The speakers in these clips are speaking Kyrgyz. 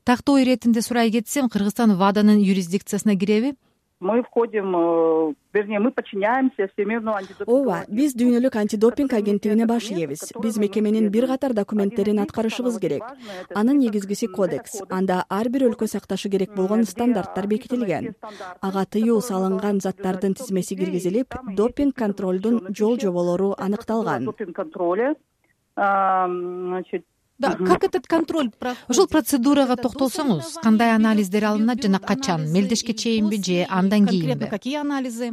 Тактоо иретинде сурай кетсем, Кыргызстан ВАДАнын юрисдикциясына киреби? Мы входим, вернее, мы подчиняемся Всемирному антидопинговому ооба, биз дүйнөлүк антидопинг агенттигине баш ийебиз. Биз мекеменин бир катар документтерин аткарышыбыз керек. Анын негизгиси кодекс. Анда ар бир өлкө сакташы керек болгон стандарттар бекитилген. Ага тыюу салынган заттардын тизмеси киргизилип, допинг контролдун жол жоболору аныкталган. Допинг контроля, значит. Да, как этот контроль проходит? Ошол процедурага токтолсоңуз, кандай анализдер алынат жана качан? Мелдешке чейинби же андан кийинби? Конкретно какие анализы?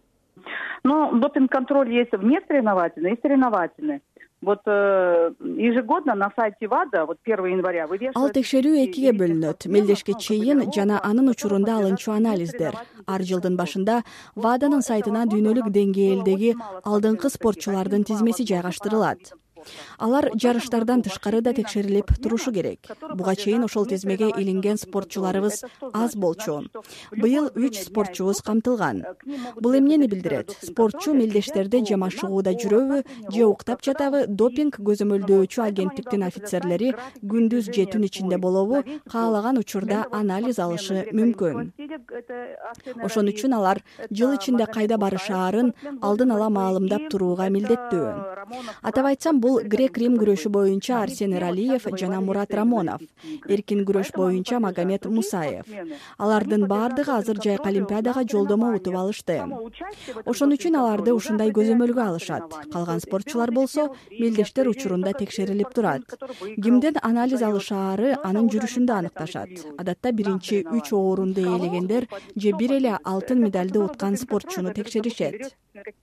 Ну, допинг-контроль есть внесоревновательный и соревновательный. Вот ежегодно на сайте ВАДА, вот 1 января, вывешивается... Ал текшерүү экиге бөлүнөт. Мелдешке чейин жана анын учурунда алынчу анализдер. Ар жылдын башында ВАДАнын сайтына дүйнөлүк деңгээлдеги алдыңкы спортчулардын тизмеси жайгаштырылат. Алар жарыштардан тышкары да текшерилип турушу керек. Буга чейин ошол тизмеге илинген спортчуларыбыз аз болчу. Быйыл 3 спортчубуз камтылган. Бул эмнени билдирет? Спортчу мелдештерде же машыгууда жүрөбү, же уктап жатабы, допинг көзөмөлдөөчү агенттиктин офицерлери күндүз же түн ичинде болобу, каалаган учурда анализ алышы мүмкүн. Ошон үчүн алар жыл ичинде кайда барышаарын алдын ала маалымдап турууга милдеттүү. Атап айтсам, бул грек-рим күрөшү боюнча Арсен Эралиев жана Мурат Рамонов, эркин күрөш боюнча Магомед Мусаев. Алардын баардыгы азыр жайкы олимпиадага жолдомо утуп алышты. Ошон үчүн аларды ушундай көзөмөлгө алышат. Калган спортчулар болсо мелдештер учурунда текшерилип турат. Кимден анализ алышаары анын жүрүшүндө аныкташат. Адатта биринчи 3 орунду ээлегендер же бир эле алтын медалды уткан спортчуну текшеришет.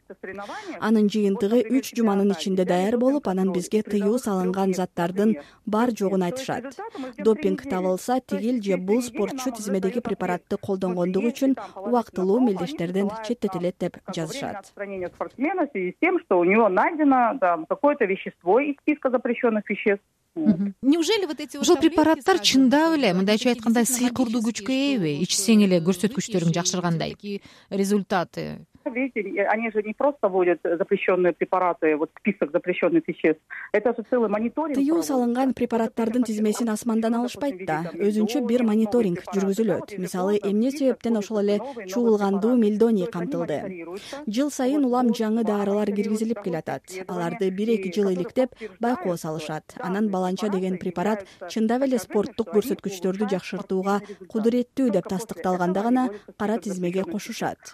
Анын жыйынтыгы 3 жуманын ичинде даяр болуп, анан бизге тыюу салынган заттардын бар жогун айтышат. Допинг табылса, тигил же бул спортчу тизмедеги препаратты колдонгондугу үчүн убактылуу мелдештерден четтетилет деп жазышат. Спортсмена в связи с тем, что у него найдено какое-то вещество из списка запрещенных веществ. Неужели вот эти ошол препараттар чындап эле мындайча айтканда сыйкырдуу күчкө ээби? Ичсең эле көрсөткүчтөрүң жакшыргандай результаты? Видите, они же не просто вводят запрещенные препараты, вот список запрещенных веществ. Это же целый мониторинг. Тыюу салынган препараттардын тизмесин асмандан алышпайт да. Өзүнчө бир мониторинг жүргүзүлөт. Мисалы, эмне себептен ошол эле чуулгандуу мелдоний камтылды. Жыл сайын улам жаңы дарылар киргизилип келатат. Аларды 1-2 жыл иликтеп байкоо салышат. Анан баланча деген препарат чындап эле спорттук көрсөткүчтөрдү жакшыртууга кудуреттүү деп тастыкталганда гана кара тизмеге кошушат.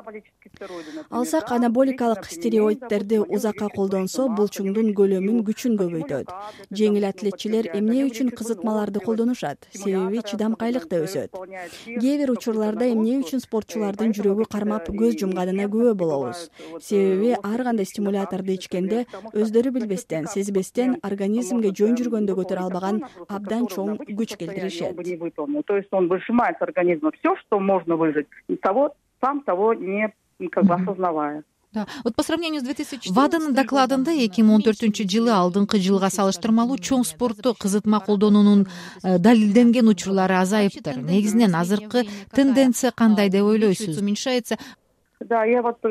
Алсак, анаболикалык стероидтерди узакка колдонсо, булчуңдун көлөмүн, күчүн көбөйтөт. Жеңил атлетчилер эмне үчүн кызытмаларды колдонушат? Себеби чыдамкайлыкта өсөт. Кээ бир учурларда эмне үчүн спортчулардын жүрөгү кармап көз жумганына күбө болобуз. Себеби ар кандай стимуляторду ичкенде өздөрү билбестен, сезбестен организмге жөн жүргөндө көтөрө албаган абдан чоң күч келтиришет. То есть он выжимает с организма все, что можно выжать, сам того не осознавая. Да. Вот по сравнению с 2014 ВАДАнын докладында 2014-жылы алдыңкы жылга салыштырмалуу чоң спортто кызытма колдонуунун далилденген учурлары азайыптыр. Негизинен азыркы тенденция кандай деп ойлойсуз? Уменьшается? Да, я вот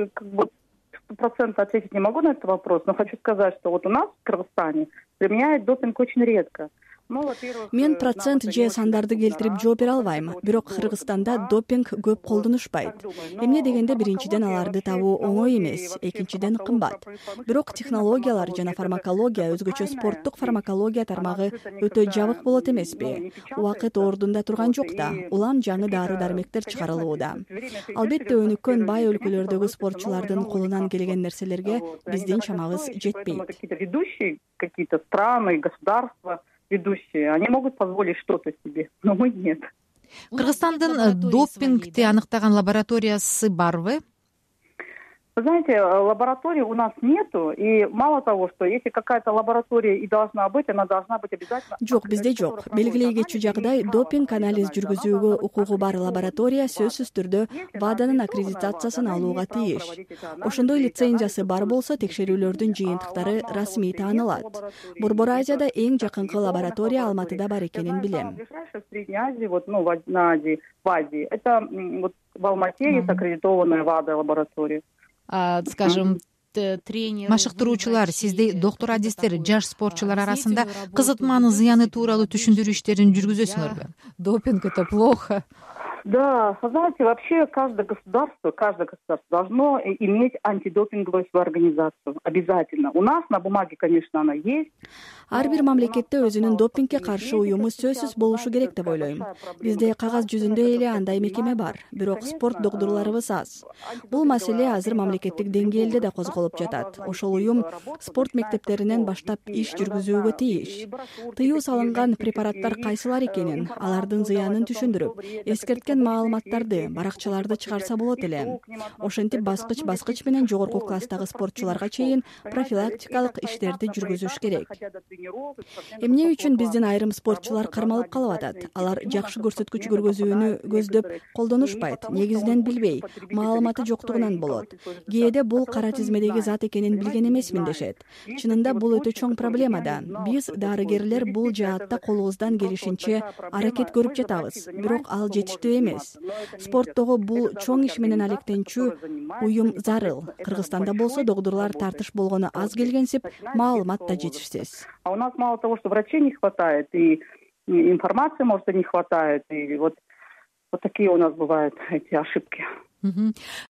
100% ответить не могу на этот вопрос, но хочу сказать, что вот у нас в Кыргызстане применяют допинг очень редко. Мен процент же сандарды келтирип жооп бере албайм. Бирок Кыргызстанда допинг көп колдонушпайт. Эмне дегенде биринчиден аларды табуу оңой эмес, экинчиден кымбат. Бирок технологиялар жана фармакология, өзгөчө спорттук фармакология тармагы өтө жабык болот эмеспи? Убакыт ордунда турган жок да. Улам жаңы дары-дармектер чыгарылууда. Албетте өнүккөн бай өлкөлөрдөгү спортчулардын колунан келген нерселерге биздин чамабыз жетпейт. Ведущие какие-то страны, государства ведущие, они могут позволить что-то себе, но мы нет. Кыргызстандын допингти аныктаган лабораториясы барбы? Вы знаете, лаборатории у нас нету, и мало того, что если какая-то лаборатория и должна быть, она должна быть обязательно... Жок, бизде жок. Белгилейгечи жагдай допинг анализ жүргүзүүгө укугу бар лаборатория сөзсүз түрдө ВАДАнын аккредитациясын алууга тийиш. Ошондой лицензиясы бар болсо, текшерүүлөрдүн жыйынтыктары расмий таанылат. Борбор Азияда эң жакынкы лаборатория Алматыда бар экенин билем. В Средней Азии, на Азии, в Азии, это в Алмате есть аккредитованная ВАДА лаборатория. Скажем, машыктыруучулар сиздей доктур адистер жаш спортчулар арасында кызытманын зыяны тууралуу түшүндүрүү иштерин жүргүзөсүңөрбү? Допинг — это плохо. Да, знаете, вообще каждое государство должно иметь антидопинговую свою организацию. Обязательно. У нас на бумаге, конечно, она есть. Ар бир мамлекетте өзүнүн допингге каршы уюму сөзсүз болушу керек деп ойлойм. Бизде кагаз жүзүндө эле андай мекеме бар, бирок спорт докторлорубуз аз. Бул маселе азыр мамлекеттик деңгээлде да козголуп жатат. Ошол уюм спорт мектептеринен баштап иш жүргүзүүгө тийиш. Тыюу салынган препараттар кайсылар экенин, алардын зыянын түшүндүрүп, эскерткен маалыматтарды, баракчаларды чыгарса болот эле. Ошентип баскыч менен жогорку класстагы спортчуларга чейин профилактикалык иштерди жүргүзүш керек. Эмне үчүн биздин айрым спортчулар кармалып калып атат? Алар жакшы көрсөткүч көргөзүүнү көздөп колдонушпайт, негизинен билбей, маалыматы жоктугунан болот. Кээде бул кара тизмедеги зат экенин билген эмесмин дешет. Чынында бул өтө чоң проблема да. Биз дарыгерлер бул жаатта колубуздан келишинче аракет көрүп жатабыз, бирок ал жетиштүү эмес. Спорттогу бул чоң иш менен алектенчү уюм зарыл. Кыргызстанда болсо докторлор тартыш болгону аз келгенсип, маалымат да жетишсиз. А у нас мало того, что врачей не хватает, и информации, может, и не хватает, и вот такие у нас бывают эти ошибки.